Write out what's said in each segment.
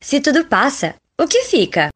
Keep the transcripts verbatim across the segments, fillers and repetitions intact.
Se tudo passa, o que fica?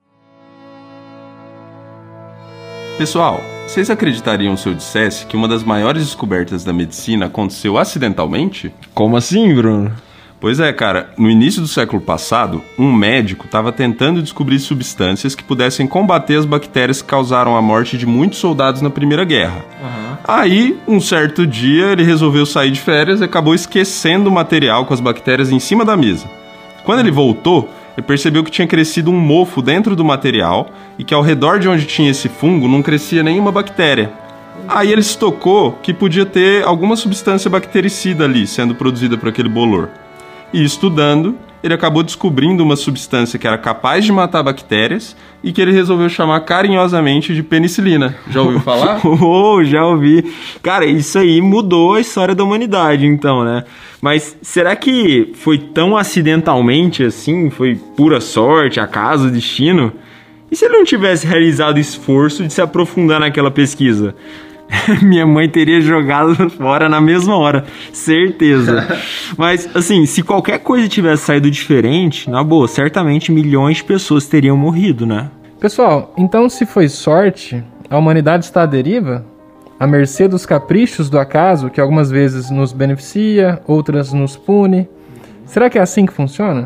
Pessoal, vocês acreditariam se eu dissesse que uma das maiores descobertas da medicina aconteceu acidentalmente? Como assim, Bruno? Pois é, cara, no início do século passado, um médico estava tentando descobrir substâncias que pudessem combater as bactérias que causaram a morte de muitos soldados na Primeira Guerra. Uhum. Aí, um certo dia, ele resolveu sair de férias e acabou esquecendo o material com as bactérias em cima da mesa. Quando ele voltou, ele percebeu que tinha crescido um mofo dentro do material e que ao redor de onde tinha esse fungo não crescia nenhuma bactéria. Aí ele se tocou que podia ter alguma substância bactericida ali sendo produzida por aquele bolor. E estudando, ele acabou descobrindo uma substância que era capaz de matar bactérias e que ele resolveu chamar carinhosamente de penicilina. Já ouviu falar? Oh, já ouvi. Cara, isso aí mudou a história da humanidade, então, né? Mas será que foi tão acidentalmente assim? Foi pura sorte, acaso, destino? E se ele não tivesse realizado o esforço de se aprofundar naquela pesquisa? Minha mãe teria jogado fora na mesma hora, certeza. Mas, assim, se qualquer coisa tivesse saído diferente, na boa, certamente milhões de pessoas teriam morrido, né? Pessoal, então se foi sorte, a humanidade está à deriva? À mercê dos caprichos do acaso, que algumas vezes nos beneficia, outras nos pune? Será que é assim que funciona?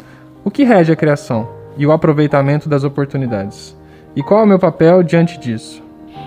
O que rege a criação e o aproveitamento das oportunidades? E qual é o meu papel diante disso?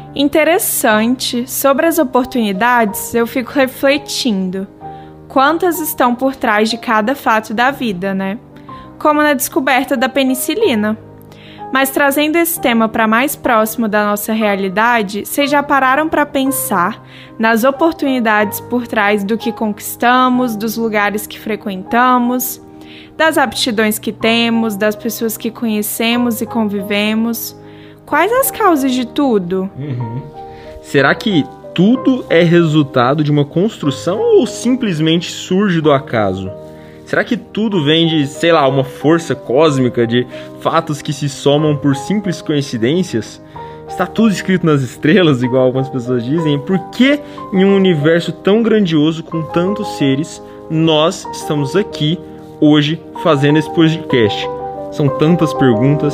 Interessante. Sobre as oportunidades, eu fico refletindo. Quantas estão por trás de cada fato da vida, né? Como na descoberta da penicilina. Mas trazendo esse tema para mais próximo da nossa realidade, vocês já pararam para pensar nas oportunidades por trás do que conquistamos, dos lugares que frequentamos, das aptidões que temos, das pessoas que conhecemos e convivemos? Quais as causas de tudo? Uhum. Será que tudo é resultado de uma construção ou simplesmente surge do acaso? Será que tudo vem de, sei lá, uma força cósmica, de fatos que se somam por simples coincidências? Está tudo escrito nas estrelas, igual algumas pessoas dizem? Por que em um universo tão grandioso, com tantos seres, nós estamos aqui hoje fazendo esse podcast? São tantas perguntas.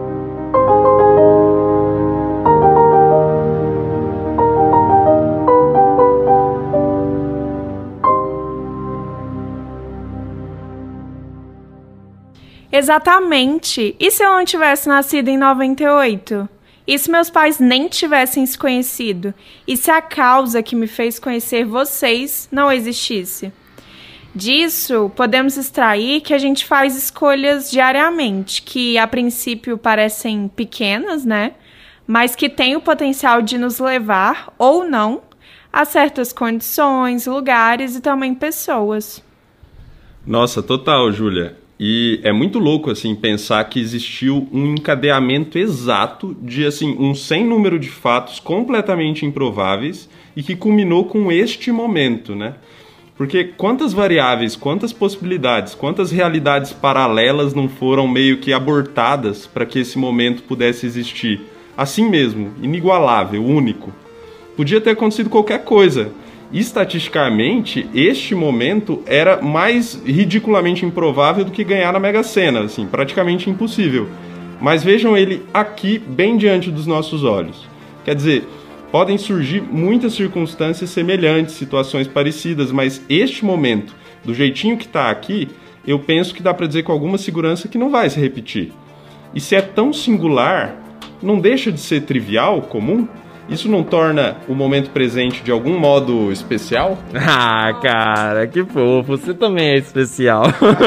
Exatamente. E se eu não tivesse nascido em noventa e oito? E se meus pais nem tivessem se conhecido? E se a causa que me fez conhecer vocês não existisse? Disso, podemos extrair que a gente faz escolhas diariamente, que a princípio parecem pequenas, né? Mas que têm o potencial de nos levar, ou não, a certas condições, lugares e também pessoas. Nossa, total, Júlia. E é muito louco, assim, pensar que existiu um encadeamento exato de, assim, um sem número de fatos completamente improváveis e que culminou com este momento, né? Porque quantas variáveis, quantas possibilidades, quantas realidades paralelas não foram meio que abortadas para que esse momento pudesse existir? Assim mesmo, inigualável, único. Podia ter acontecido qualquer coisa. Estatisticamente, este momento era mais ridiculamente improvável do que ganhar na Mega Sena, assim, praticamente impossível. Mas vejam ele aqui, bem diante dos nossos olhos. Quer dizer, podem surgir muitas circunstâncias semelhantes, situações parecidas, mas este momento, do jeitinho que está aqui, eu penso que dá para dizer com alguma segurança que não vai se repetir. E se é tão singular, não deixa de ser trivial, comum? Isso não torna o momento presente de algum modo especial? Ah, cara, que fofo, você também é especial.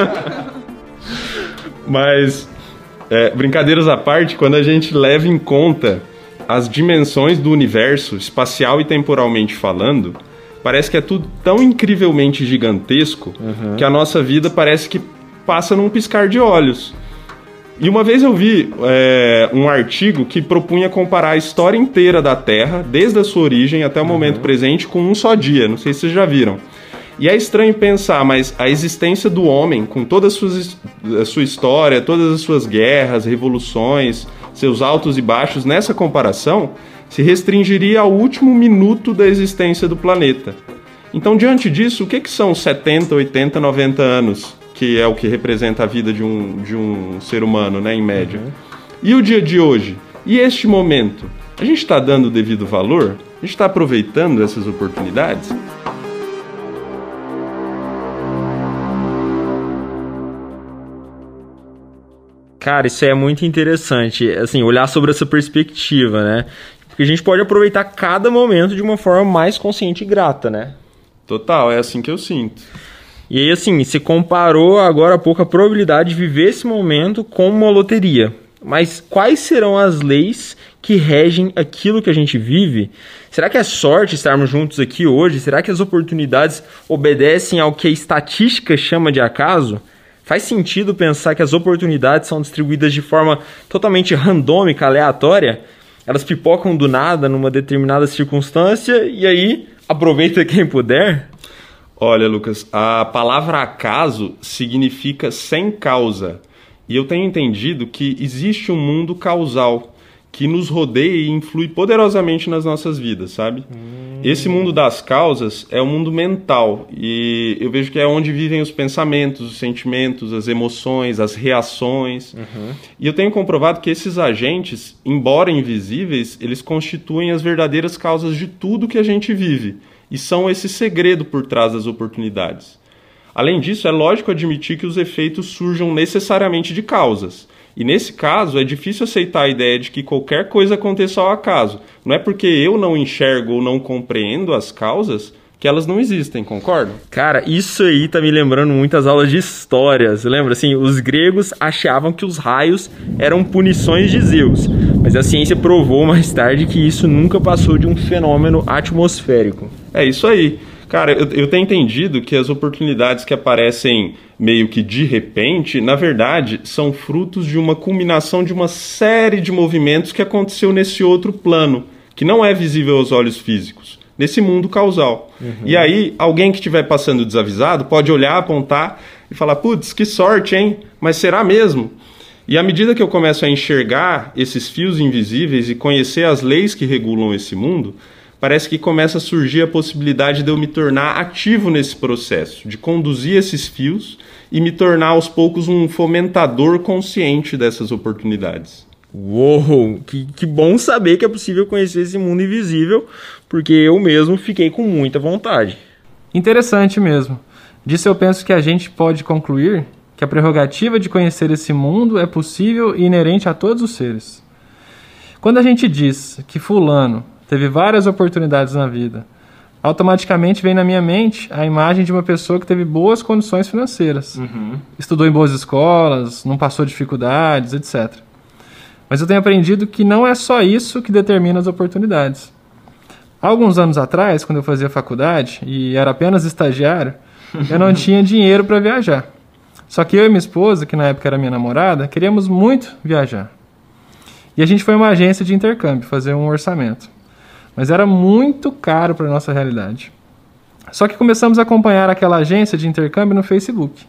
Mas, é, brincadeiras à parte, quando a gente leva em conta as dimensões do universo, espacial e temporalmente falando, parece que é tudo tão incrivelmente gigantesco uhum. que a nossa vida parece que passa num piscar de olhos. E uma vez eu vi é, um artigo que propunha comparar a história inteira da Terra, desde a sua origem até o uhum. momento presente, com um só dia. Não sei se vocês já viram. E é estranho pensar, mas a existência do homem, com toda a sua, a sua história, todas as suas guerras, revoluções, seus altos e baixos, nessa comparação, se restringiria ao último minuto da existência do planeta. Então, diante disso, o que, que são setenta, oitenta, noventa anos? que é o que representa a vida de um, de um ser humano, né, em média. Uhum. E o dia de hoje? E este momento? A gente está dando o devido valor? A gente está aproveitando essas oportunidades? Cara, isso é muito interessante, assim, olhar sobre essa perspectiva, né? Porque a gente pode aproveitar cada momento de uma forma mais consciente e grata, né? Total, é assim que eu sinto. E aí, assim, você comparou agora há pouco a probabilidade de viver esse momento com uma loteria. Mas quais serão as leis que regem aquilo que a gente vive? Será que é sorte estarmos juntos aqui hoje? Será que as oportunidades obedecem ao que a estatística chama de acaso? Faz sentido pensar que as oportunidades são distribuídas de forma totalmente randômica, aleatória? Elas pipocam do nada numa determinada circunstância e aí aproveita quem puder? Olha, Lucas, a palavra acaso significa sem causa. E eu tenho entendido que existe um mundo causal que nos rodeia e influi poderosamente nas nossas vidas, sabe? Hum. Esse mundo das causas é o mundo mental e eu vejo que é onde vivem os pensamentos, os sentimentos, as emoções, as reações. Uhum. E eu tenho comprovado que esses agentes, embora invisíveis, eles constituem as verdadeiras causas de tudo que a gente vive e são esse segredo por trás das oportunidades. Além disso, é lógico admitir que os efeitos surjam necessariamente de causas. E nesse caso, é difícil aceitar a ideia de que qualquer coisa aconteça ao acaso. Não é porque eu não enxergo ou não compreendo as causas que elas não existem, concorda? Cara, isso aí tá me lembrando muitas aulas de história. Você lembra? Assim, os gregos achavam que os raios eram punições de Zeus. Mas a ciência provou mais tarde que isso nunca passou de um fenômeno atmosférico. É isso aí. Cara, eu, eu tenho entendido que as oportunidades que aparecem meio que de repente, na verdade, são frutos de uma culminação de uma série de movimentos que aconteceu nesse outro plano, que não é visível aos olhos físicos, nesse mundo causal. Uhum. E aí, alguém que estiver passando desavisado pode olhar, apontar e falar, putz, que sorte, hein? Mas será mesmo? E à medida que eu começo a enxergar esses fios invisíveis e conhecer as leis que regulam esse mundo, parece que começa a surgir a possibilidade de eu me tornar ativo nesse processo, de conduzir esses fios e me tornar aos poucos um fomentador consciente dessas oportunidades. Uou, que, que bom saber que é possível conhecer esse mundo invisível, porque eu mesmo fiquei com muita vontade. Interessante mesmo. Disso eu penso que a gente pode concluir que a prerrogativa de conhecer esse mundo é possível e inerente a todos os seres. Quando a gente diz que fulano teve várias oportunidades na vida, automaticamente vem na minha mente a imagem de uma pessoa que teve boas condições financeiras. Uhum. Estudou em boas escolas, não passou dificuldades, etcétera. Mas eu tenho aprendido que não é só isso que determina as oportunidades. Há alguns anos atrás, quando eu fazia faculdade e era apenas estagiário, eu não tinha dinheiro para viajar. Só que eu e minha esposa, que na época era minha namorada, queríamos muito viajar. E a gente foi a uma agência de intercâmbio fazer um orçamento. Mas era muito caro para a nossa realidade. Só que começamos a acompanhar aquela agência de intercâmbio no Facebook.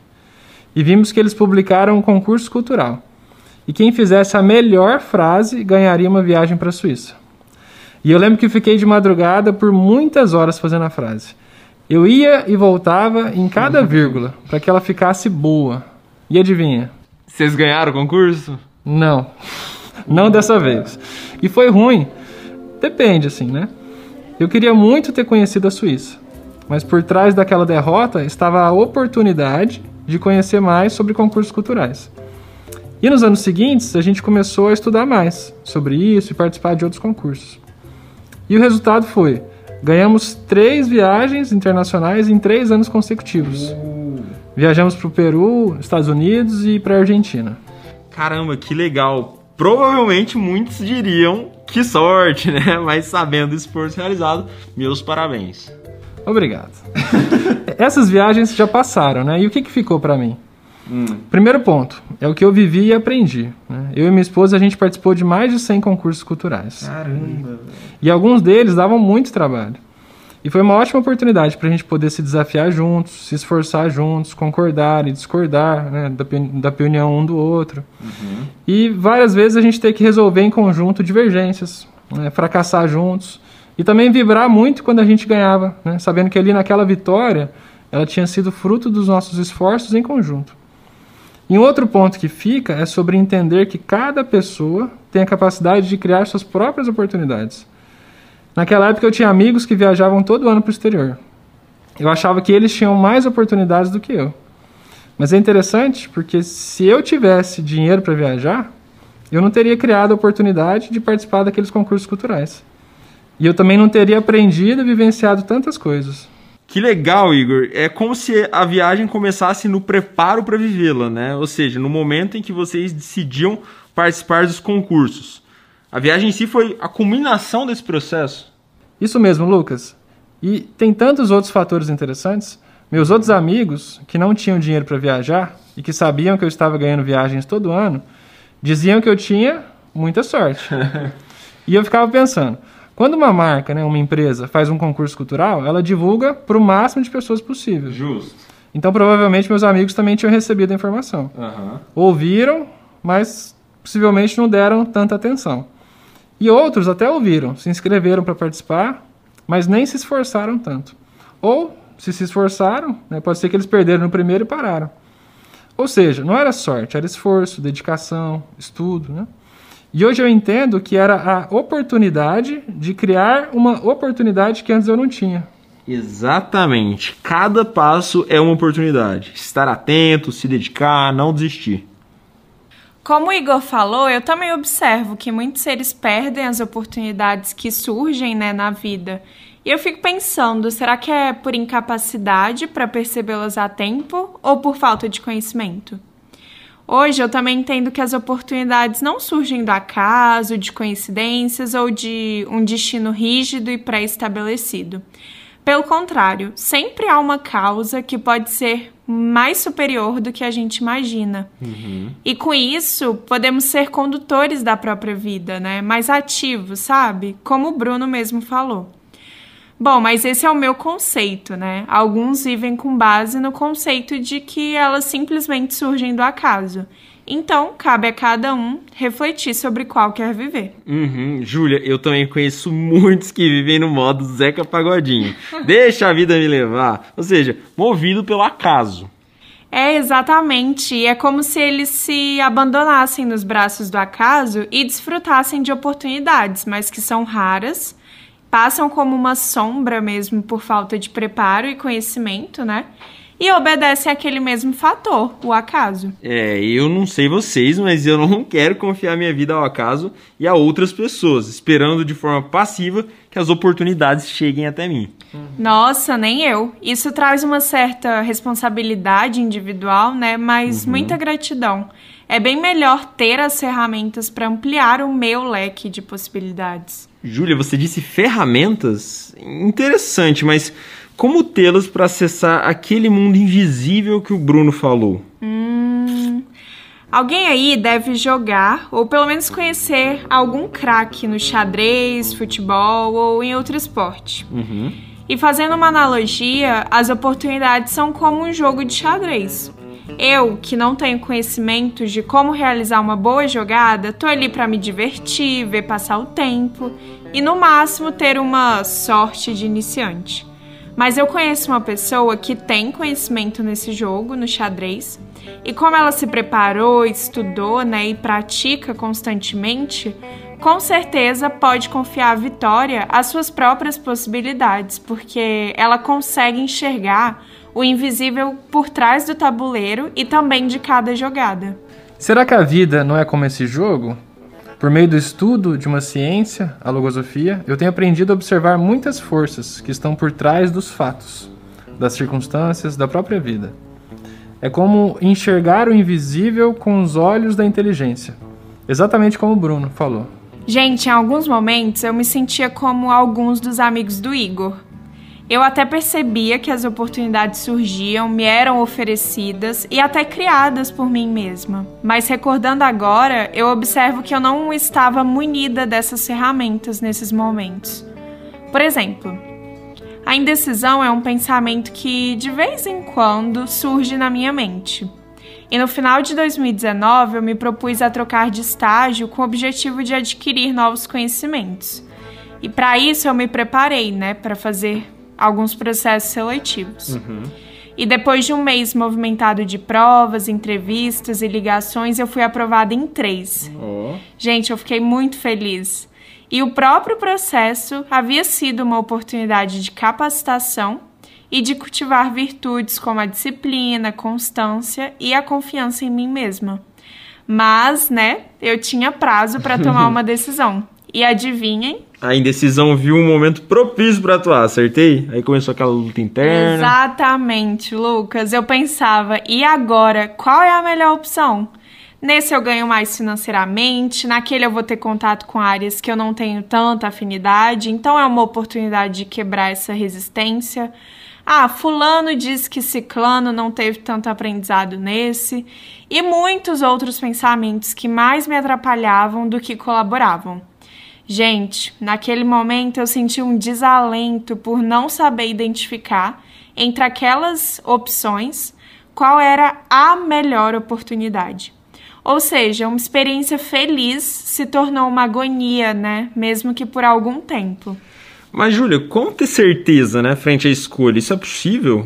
E vimos que eles publicaram um concurso cultural. E quem fizesse a melhor frase ganharia uma viagem para a Suíça. E eu lembro que fiquei de madrugada por muitas horas fazendo a frase. Eu ia e voltava em cada vírgula para que ela ficasse boa. E adivinha? Vocês ganharam o concurso? Não. Não dessa vez. E foi ruim. Depende, assim, né? Eu queria muito ter conhecido a Suíça, mas por trás daquela derrota estava a oportunidade de conhecer mais sobre concursos culturais. E nos anos seguintes, a gente começou a estudar mais sobre isso e participar de outros concursos. E o resultado foi, ganhamos três viagens internacionais em três anos consecutivos. Uh. Viajamos para o Peru, Estados Unidos e para a Argentina. Caramba, que legal! Provavelmente muitos diriam que sorte, né? Mas sabendo o esforço realizado, meus parabéns. Obrigado. Essas viagens já passaram, né? E o que, que ficou para mim? Hum. Primeiro ponto, é o que eu vivi e aprendi. Né? Eu e minha esposa, a gente participou de mais de cem concursos culturais. Caramba! E alguns deles davam muito trabalho. E foi uma ótima oportunidade para a gente poder se desafiar juntos, se esforçar juntos, concordar e discordar, né, da, da opinião um do outro. Uhum. E várias vezes a gente tem que resolver em conjunto divergências, né, fracassar juntos. E também vibrar muito quando a gente ganhava, né, sabendo que ali naquela vitória ela tinha sido fruto dos nossos esforços em conjunto. E um outro ponto que fica é sobre entender que cada pessoa tem a capacidade de criar suas próprias oportunidades. Naquela época eu tinha amigos que viajavam todo ano para o exterior. Eu achava que eles tinham mais oportunidades do que eu. Mas é interessante porque se eu tivesse dinheiro para viajar, eu não teria criado a oportunidade de participar daqueles concursos culturais. E eu também não teria aprendido e vivenciado tantas coisas. Que legal, Igor. É como se a viagem começasse no preparo para vivê-la, né? Ou seja, no momento em que vocês decidiam participar dos concursos. A viagem em si foi a culminação desse processo? Isso mesmo, Lucas. E tem tantos outros fatores interessantes. Meus outros amigos, que não tinham dinheiro para viajar e que sabiam que eu estava ganhando viagens todo ano, diziam que eu tinha muita sorte. E eu ficava pensando, quando uma marca, né, uma empresa, faz um concurso cultural, ela divulga para o máximo de pessoas possível. Justo. Então, provavelmente, meus amigos também tinham recebido a informação. Uhum. Ouviram, mas possivelmente não deram tanta atenção. E outros até ouviram, se inscreveram para participar, mas nem se esforçaram tanto. Ou, se se esforçaram, né, pode ser que eles perderam no primeiro e pararam. Ou seja, não era sorte, era esforço, dedicação, estudo, né? E hoje eu entendo que era a oportunidade de criar uma oportunidade que antes eu não tinha. Exatamente. Cada passo é uma oportunidade. Estar atento, se dedicar, não desistir. Como o Igor falou, eu também observo que muitos seres perdem as oportunidades que surgem, né, na vida. E eu fico pensando, será que é por incapacidade para percebê-las a tempo ou por falta de conhecimento? Hoje eu também entendo que as oportunidades não surgem do acaso, de coincidências ou de um destino rígido e pré-estabelecido. Pelo contrário, sempre há uma causa que pode ser mais superior do que a gente imagina. Uhum. E com isso, podemos ser condutores da própria vida, né? Mais ativos, sabe? Como o Bruno mesmo falou. Bom, mas esse é o meu conceito, né? Alguns vivem com base no conceito de que elas simplesmente surgem do acaso. Então, cabe a cada um refletir sobre qual quer viver. Uhum. Júlia, eu também conheço muitos que vivem no modo Zeca Pagodinho. Deixa a vida me levar. Ou seja, movido pelo acaso. É, exatamente. É como se eles se abandonassem nos braços do acaso e desfrutassem de oportunidades, mas que são raras, passam como uma sombra mesmo por falta de preparo e conhecimento, né? E obedecem àquele mesmo fator, o acaso. É, eu não sei vocês, mas eu não quero confiar minha vida ao acaso e a outras pessoas, esperando de forma passiva que as oportunidades cheguem até mim. Nossa, nem eu. Isso traz uma certa responsabilidade individual, né? Mas uhum. muita gratidão. É bem melhor ter as ferramentas para ampliar o meu leque de possibilidades. Júlia, você disse ferramentas? Interessante, mas como tê-las para acessar aquele mundo invisível que o Bruno falou? Hum, alguém aí deve jogar, ou pelo menos conhecer algum craque no xadrez, futebol ou em outro esporte. Uhum. E fazendo uma analogia, as oportunidades são como um jogo de xadrez. Eu, que não tenho conhecimento de como realizar uma boa jogada, tô ali para me divertir, ver passar o tempo e, no máximo, ter uma sorte de iniciante. Mas eu conheço uma pessoa que tem conhecimento nesse jogo, no xadrez, e como ela se preparou, estudou, né, e pratica constantemente, com certeza pode confiar a vitória às suas próprias possibilidades, porque ela consegue enxergar o invisível por trás do tabuleiro e também de cada jogada. Será que a vida não é como esse jogo? Por meio do estudo de uma ciência, a logosofia, eu tenho aprendido a observar muitas forças que estão por trás dos fatos, das circunstâncias, da própria vida. É como enxergar o invisível com os olhos da inteligência, exatamente como o Bruno falou. Gente, em alguns momentos eu me sentia como alguns dos amigos do Igor. Eu até percebia que as oportunidades surgiam, me eram oferecidas e até criadas por mim mesma. Mas recordando agora, eu observo que eu não estava munida dessas ferramentas nesses momentos. Por exemplo, a indecisão é um pensamento que de vez em quando surge na minha mente. E no final de dois mil e dezenove eu me propus a trocar de estágio com o objetivo de adquirir novos conhecimentos. E para isso eu me preparei, né, para fazer alguns processos seletivos. Uhum. E depois de um mês movimentado de provas, entrevistas e ligações, eu fui aprovada em três. Oh. Gente, eu fiquei muito feliz. E o próprio processo havia sido uma oportunidade de capacitação e de cultivar virtudes como a disciplina, a constância e a confiança em mim mesma. Mas, né, eu tinha prazo para tomar uma decisão. E adivinhem? A indecisão viu um momento propício para atuar, acertei? Aí começou aquela luta interna. Exatamente, Lucas. Eu pensava, e agora, qual é a melhor opção? Nesse eu ganho mais financeiramente, naquele eu vou ter contato com áreas que eu não tenho tanta afinidade, então é uma oportunidade de quebrar essa resistência. Ah, fulano diz que ciclano não teve tanto aprendizado nesse, e muitos outros pensamentos que mais me atrapalhavam do que colaboravam. Gente, naquele momento eu senti um desalento por não saber identificar entre aquelas opções qual era a melhor oportunidade. Ou seja, uma experiência feliz se tornou uma agonia, né? Mesmo que por algum tempo. Mas, Júlia, como ter certeza, né, frente à escolha? Isso é possível?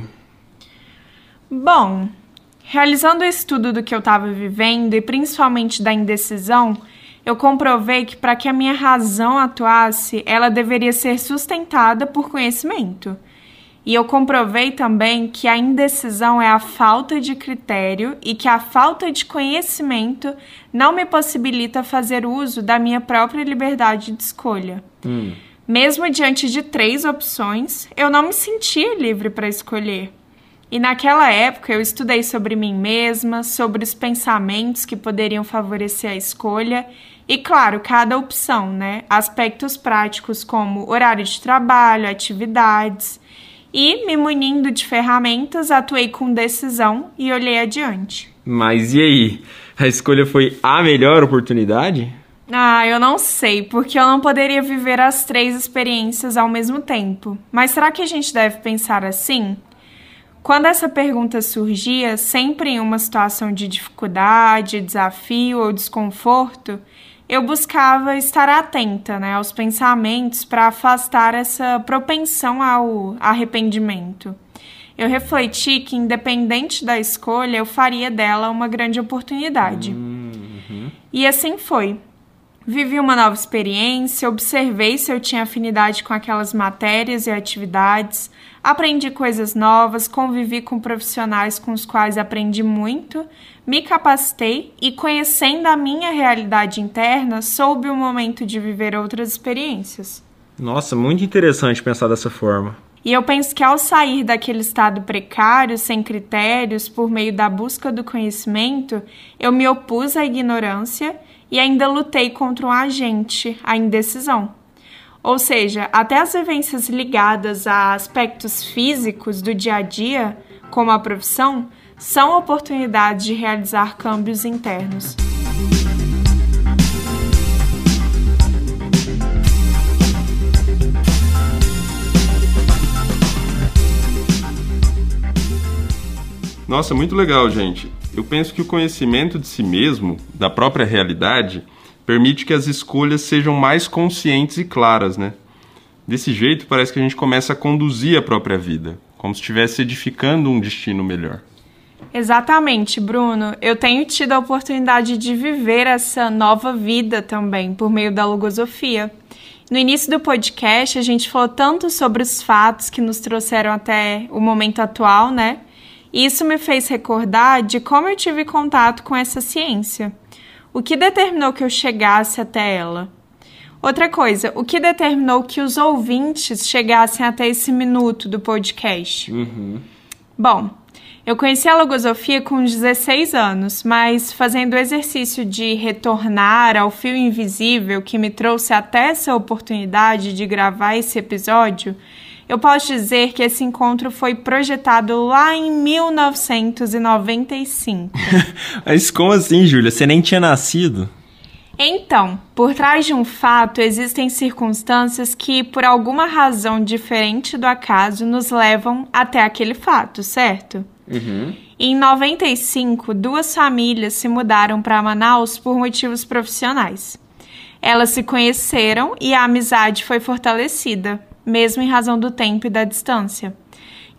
Bom, realizando o estudo do que eu estava vivendo e principalmente da indecisão, eu comprovei que para que a minha razão atuasse, ela deveria ser sustentada por conhecimento. E eu comprovei também que a indecisão é a falta de critério e que a falta de conhecimento não me possibilita fazer uso da minha própria liberdade de escolha. Hum. Mesmo diante de três opções, eu não me sentia livre para escolher. E naquela época eu estudei sobre mim mesma, sobre os pensamentos que poderiam favorecer a escolha e, claro, cada opção, né? Aspectos práticos como horário de trabalho, atividades. E, me munindo de ferramentas, atuei com decisão e olhei adiante. Mas e aí? A escolha foi a melhor oportunidade? Ah, eu não sei, porque eu não poderia viver as três experiências ao mesmo tempo. Mas será que a gente deve pensar assim? Quando essa pergunta surgia, sempre em uma situação de dificuldade, desafio ou desconforto, eu buscava estar atenta, né, aos pensamentos para afastar essa propensão ao arrependimento. Eu refleti que, independente da escolha, eu faria dela uma grande oportunidade. Uhum. E assim foi. Vivi uma nova experiência, observei se eu tinha afinidade com aquelas matérias e atividades, aprendi coisas novas, convivi com profissionais com os quais aprendi muito, me capacitei e, conhecendo a minha realidade interna, soube o momento de viver outras experiências. Nossa, muito interessante pensar dessa forma. E eu penso que ao sair daquele estado precário, sem critérios, por meio da busca do conhecimento, eu me opus à ignorância e ainda lutei contra um agente, a indecisão. Ou seja, até as vivências ligadas a aspectos físicos do dia a dia, como a profissão, são oportunidades de realizar câmbios internos. Nossa, muito legal, gente. Eu penso que o conhecimento de si mesmo, da própria realidade, permite que as escolhas sejam mais conscientes e claras, né? Desse jeito, parece que a gente começa a conduzir a própria vida, como se estivesse edificando um destino melhor. Exatamente, Bruno. Eu tenho tido a oportunidade de viver essa nova vida também, por meio da logosofia. No início do podcast, a gente falou tanto sobre os fatos que nos trouxeram até o momento atual, né? E isso me fez recordar de como eu tive contato com essa ciência. O que determinou que eu chegasse até ela? Outra coisa, o que determinou que os ouvintes chegassem até esse minuto do podcast? Uhum. Bom, eu conheci a logosofia com dezesseis anos, mas fazendo o exercício de retornar ao fio invisível que me trouxe até essa oportunidade de gravar esse episódio, eu posso dizer que esse encontro foi projetado lá em mil novecentos e noventa e cinco. Mas como assim, Júlia? Você nem tinha nascido? Então, por trás de um fato, existem circunstâncias que, por alguma razão diferente do acaso, nos levam até aquele fato, certo? Uhum. Em noventa e cinco, duas famílias se mudaram para Manaus por motivos profissionais. Elas se conheceram e a amizade foi fortalecida, mesmo em razão do tempo e da distância.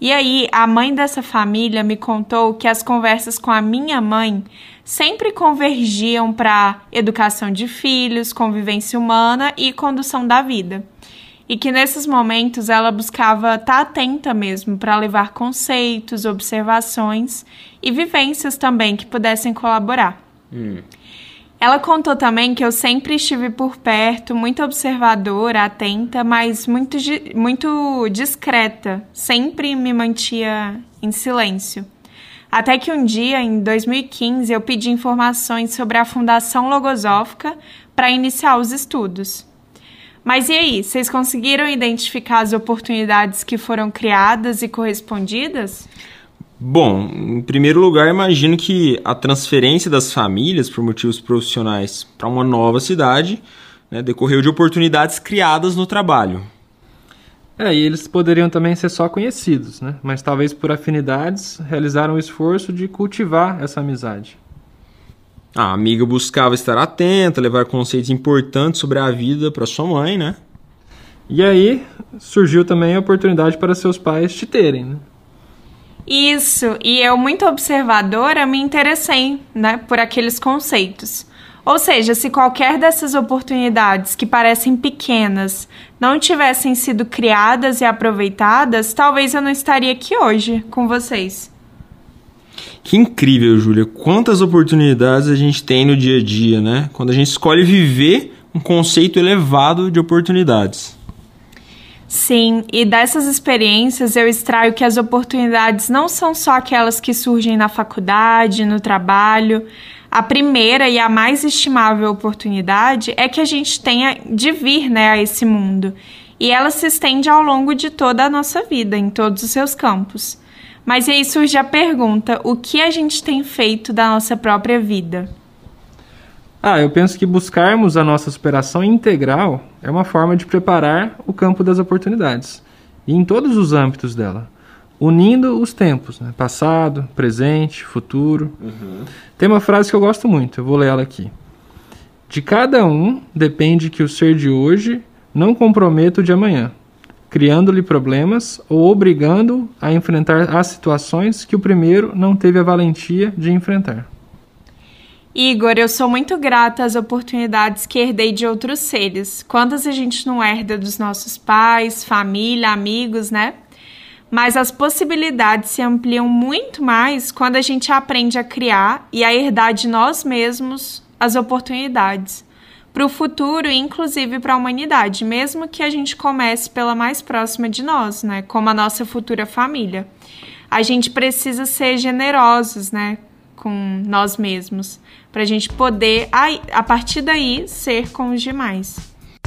E aí, a mãe dessa família me contou que as conversas com a minha mãe sempre convergiam para educação de filhos, convivência humana e condução da vida. E que nesses momentos ela buscava estar atenta mesmo para levar conceitos, observações e vivências também que pudessem colaborar. Hum. Ela contou também que eu sempre estive por perto, muito observadora, atenta, mas muito, muito discreta, sempre me mantia em silêncio. Até que um dia, em dois mil e quinze, eu pedi informações sobre a Fundação Logosófica para iniciar os estudos. Mas e aí, vocês conseguiram identificar as oportunidades que foram criadas e correspondidas? Bom, em primeiro lugar, imagino que a transferência das famílias por motivos profissionais para uma nova cidade, né, decorreu de oportunidades criadas no trabalho. É, e eles poderiam também ser só conhecidos, né? Mas talvez por afinidades realizaram o esforço de cultivar essa amizade. A amiga buscava estar atenta, levar conceitos importantes sobre a vida para sua mãe, né? E aí surgiu também a oportunidade para seus pais te terem, né? Isso, e eu, muito observadora, me interessei, né, por aqueles conceitos. Ou seja, se qualquer dessas oportunidades que parecem pequenas não tivessem sido criadas e aproveitadas, talvez eu não estaria aqui hoje com vocês. Que incrível, Júlia. Quantas oportunidades a gente tem no dia a dia, né? Quando a gente escolhe viver um conceito elevado de oportunidades. Sim, e dessas experiências eu extraio que as oportunidades não são só aquelas que surgem na faculdade, no trabalho. A primeira e a mais estimável oportunidade é que a gente tenha de vir, né, a esse mundo. E ela se estende ao longo de toda a nossa vida, em todos os seus campos. Mas aí surge a pergunta, o que a gente tem feito da nossa própria vida? Ah, eu penso que buscarmos a nossa superação integral é uma forma de preparar o campo das oportunidades, e em todos os âmbitos dela, unindo os tempos, né? Passado, presente, futuro. Uhum. Tem uma frase que eu gosto muito, eu vou ler ela aqui. De cada um depende que o ser de hoje não comprometa o de amanhã, criando-lhe problemas ou obrigando-o a enfrentar as situações que o primeiro não teve a valentia de enfrentar. Igor, eu sou muito grata às oportunidades que herdei de outros seres. Quantas a gente não herda dos nossos pais, família, amigos, né? Mas as possibilidades se ampliam muito mais quando a gente aprende a criar e a herdar de nós mesmos as oportunidades para o futuro e inclusive para a humanidade, mesmo que a gente comece pela mais próxima de nós, né? Como a nossa futura família. A gente precisa ser generosos, né? Com nós mesmos, para a gente poder, a partir daí, ser com os demais.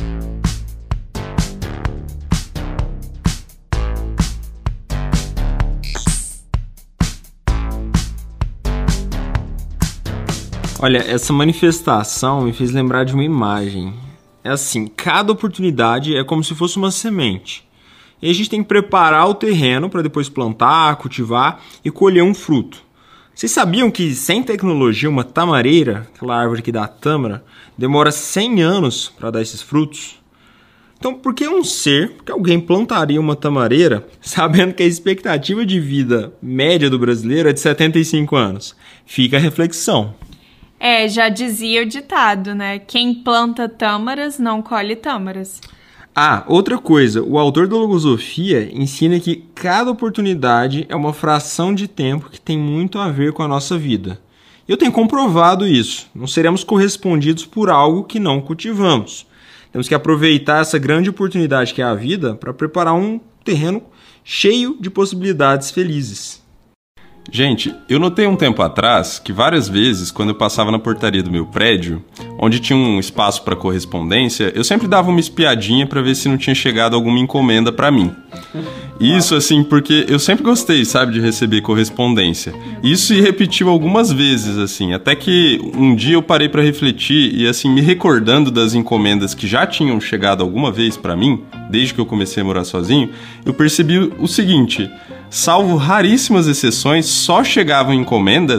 Olha, essa manifestação me fez lembrar de uma imagem. É assim, cada oportunidade é como se fosse uma semente. E a gente tem que preparar o terreno para depois plantar, cultivar e colher um fruto. Vocês sabiam que sem tecnologia uma tamareira, aquela árvore que dá tâmara, demora cem anos para dar esses frutos? Então, por que um ser, por que alguém plantaria uma tamareira sabendo que a expectativa de vida média do brasileiro é de setenta e cinco anos? Fica a reflexão. É, já dizia o ditado, né? Quem planta tâmaras não colhe tâmaras. Ah, outra coisa, o autor da Logosofia ensina que cada oportunidade é uma fração de tempo que tem muito a ver com a nossa vida. Eu tenho comprovado isso. Não seremos correspondidos por algo que não cultivamos. Temos que aproveitar essa grande oportunidade que é a vida para preparar um terreno cheio de possibilidades felizes. Gente, eu notei um tempo atrás que várias vezes, quando eu passava na portaria do meu prédio, onde tinha um espaço para correspondência, eu sempre dava uma espiadinha para ver se não tinha chegado alguma encomenda para mim. Isso, assim, porque eu sempre gostei, sabe, de receber correspondência. Isso se repetiu algumas vezes, assim, até que um dia eu parei para refletir e, assim, me recordando das encomendas que já tinham chegado alguma vez para mim, desde que eu comecei a morar sozinho, eu percebi o seguinte: salvo raríssimas exceções, só chegavam encomendas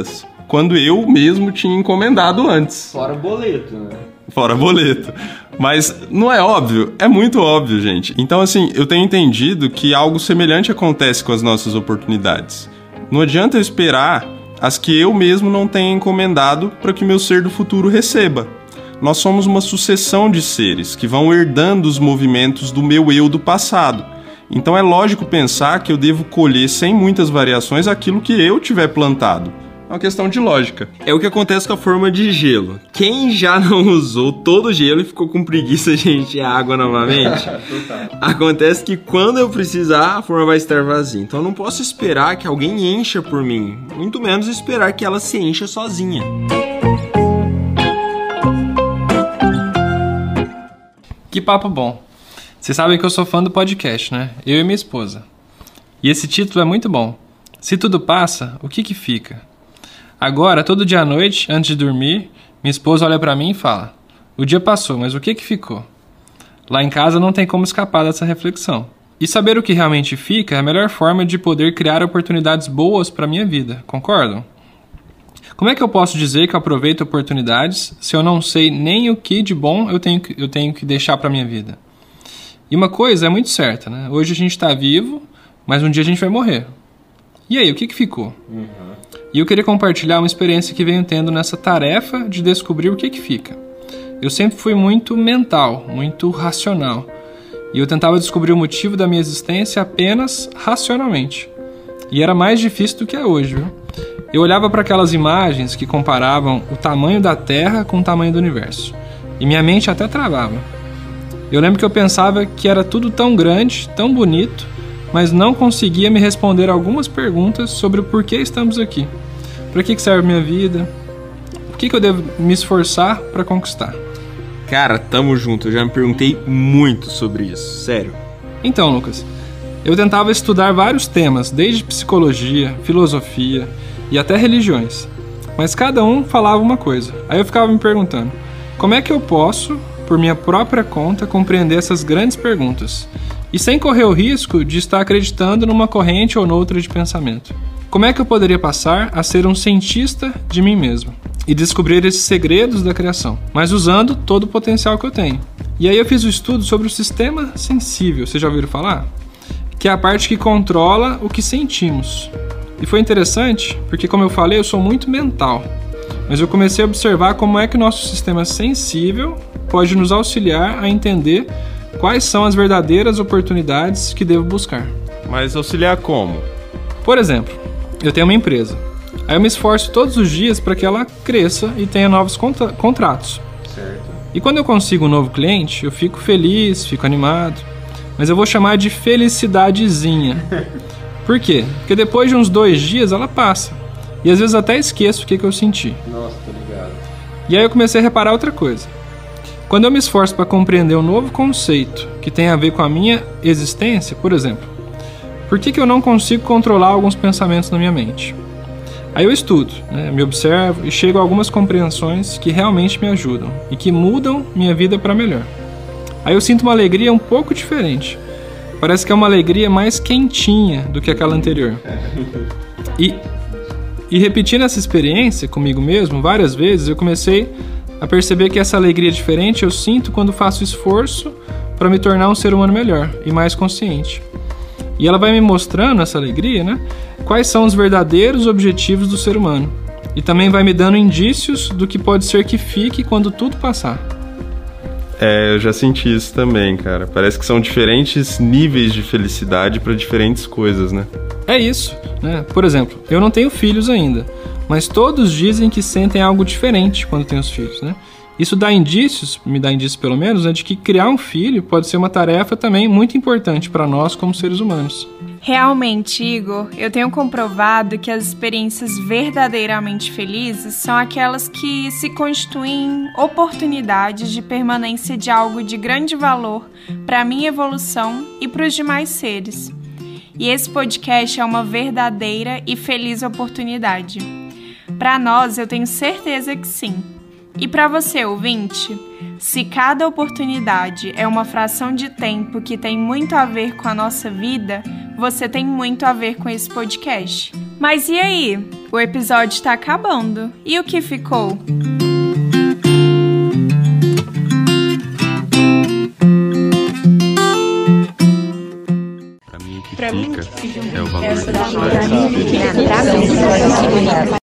quando eu mesmo tinha encomendado antes. Fora boleto, né? Fora boleto. Mas não é óbvio? É muito óbvio, gente. Então, assim, eu tenho entendido que algo semelhante acontece com as nossas oportunidades. Não adianta eu esperar as que eu mesmo não tenha encomendado para que meu ser do futuro receba. Nós somos uma sucessão de seres que vão herdando os movimentos do meu eu do passado. Então é lógico pensar que eu devo colher sem muitas variações aquilo que eu tiver plantado. É uma questão de lógica. É o que acontece com a forma de gelo. Quem já não usou todo o gelo e ficou com preguiça de encher a água novamente? Acontece que quando eu precisar, a forma vai estar vazia. Então eu não posso esperar que alguém encha por mim. Muito menos esperar que ela se encha sozinha. Que papo bom. Vocês sabem que eu sou fã do podcast, né? Eu e minha esposa. E esse título é muito bom. Se tudo passa, o que que fica? Agora, todo dia à noite, antes de dormir, minha esposa olha pra mim e fala: o dia passou, mas o que que ficou? Lá em casa não tem como escapar dessa reflexão. E saber o que realmente fica é a melhor forma de poder criar oportunidades boas pra minha vida, concordam? Como é que eu posso dizer que eu aproveito oportunidades se eu não sei nem o que de bom eu tenho que, eu tenho que deixar pra minha vida? E uma coisa é muito certa, né? Hoje a gente tá vivo, mas um dia a gente vai morrer. E aí, o que que ficou? Uhum. E eu queria compartilhar uma experiência que venho tendo nessa tarefa de descobrir o que que fica. Eu sempre fui muito mental, muito racional. E eu tentava descobrir o motivo da minha existência apenas racionalmente. E era mais difícil do que é hoje, viu? Eu olhava para aquelas imagens que comparavam o tamanho da Terra com o tamanho do universo. E minha mente até travava. Eu lembro que eu pensava que era tudo tão grande, tão bonito, mas não conseguia me responder algumas perguntas sobre o porquê estamos aqui. Para que serve minha vida? O que eu devo me esforçar para conquistar? Cara, tamo junto. Eu já me perguntei muito sobre isso. Sério. Então, Lucas, eu tentava estudar vários temas, desde psicologia, filosofia e até religiões. Mas cada um falava uma coisa. Aí eu ficava me perguntando, como é que eu posso, por minha própria conta, compreender essas grandes perguntas? E sem correr o risco de estar acreditando numa corrente ou noutra de pensamento. Como é que eu poderia passar a ser um cientista de mim mesmo? E descobrir esses segredos da criação, mas usando todo o potencial que eu tenho. E aí eu fiz um estudo sobre o sistema sensível, vocês já ouviram falar? Que é a parte que controla o que sentimos. E foi interessante, porque como eu falei, eu sou muito mental. Mas eu comecei a observar como é que o nosso sistema sensível pode nos auxiliar a entender quais são as verdadeiras oportunidades que devo buscar. Mas auxiliar como? Por exemplo, eu tenho uma empresa. Aí eu me esforço todos os dias para que ela cresça e tenha novos contra- contratos. Certo. E quando eu consigo um novo cliente, eu fico feliz, fico animado. Mas eu vou chamar de felicidadezinha. Por quê? Porque depois de uns dois dias ela passa. E às vezes até esqueço o que, que eu senti. Nossa, tô ligado. E aí eu comecei a reparar outra coisa. Quando eu me esforço para compreender um novo conceito que tem a ver com a minha existência, por exemplo, por que, que eu não consigo controlar alguns pensamentos na minha mente? Aí eu estudo, né, me observo e chego a algumas compreensões que realmente me ajudam e que mudam minha vida para melhor. Aí eu sinto uma alegria um pouco diferente. Parece que é uma alegria mais quentinha do que aquela anterior. E, e repetindo essa experiência comigo mesmo várias vezes, eu comecei a perceber que essa alegria diferente eu sinto quando faço esforço para me tornar um ser humano melhor e mais consciente. E ela vai me mostrando essa alegria, né? Quais são os verdadeiros objetivos do ser humano. E também vai me dando indícios do que pode ser que fique quando tudo passar. É, eu já senti isso também, cara. Parece que são diferentes níveis de felicidade para diferentes coisas, né? É isso, né? Por exemplo, eu não tenho filhos ainda, mas todos dizem que sentem algo diferente quando têm os filhos, né? Isso dá indícios, me dá indícios pelo menos, né, de que criar um filho pode ser uma tarefa também muito importante para nós como seres humanos. Realmente, Igor, eu tenho comprovado que as experiências verdadeiramente felizes são aquelas que se constituem oportunidades de permanência de algo de grande valor para a minha evolução e para os demais seres. E esse podcast é uma verdadeira e feliz oportunidade. Para nós, eu tenho certeza que sim. E para você, ouvinte, se cada oportunidade é uma fração de tempo que tem muito a ver com a nossa vida, você tem muito a ver com esse podcast. Mas e aí? O episódio está acabando. E o que ficou? Pra mim, o que fica é o valor da Pra mim,